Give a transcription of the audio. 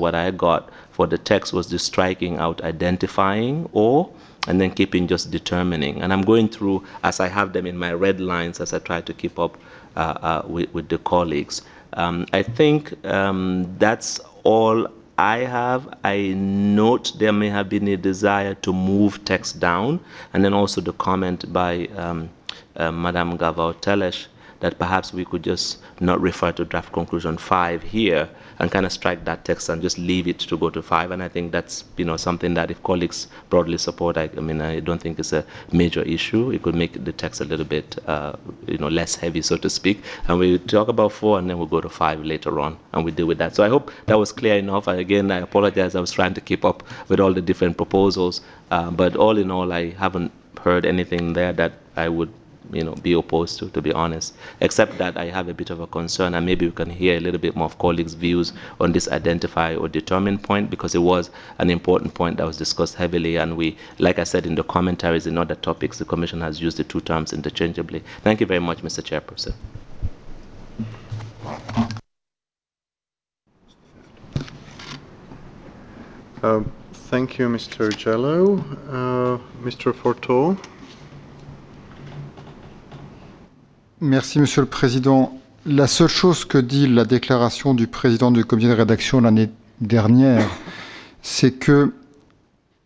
what I got for the text was just striking out identifying or, and then keeping just determining. And I'm going through, as I have them in my red lines, as I try to keep up with the colleagues. I think that's all I have. I note there may have been a desire to move text down, and then also the comment by Madame Gavau-Telesh that perhaps we could just not refer to draft conclusion 5 here and kind of strike that text and just leave it to go to 5. And I think that's something that if colleagues broadly support, I don't think it's a major issue. It could make the text a little bit less heavy, so to speak. And we talk about 4 and then we'll go to 5 later on and we deal with that. So I hope that was clear enough. And again, I apologize. I was trying to keep up with all the different proposals. But all in all, I haven't heard anything there that I would be opposed to be honest, except that I have a bit of a concern, and maybe we can hear a little bit more of colleagues' views on this identify or determine point, because it was an important point that was discussed heavily, and we, like I said in the commentaries in other topics, the Commission has used the two terms interchangeably. Thank you very much, Mr. Chairperson. Thank you, Mr. Jello. Mr. Forteau. Merci, Monsieur le Président. La seule chose que dit la déclaration du président du comité de rédaction l'année dernière, c'est que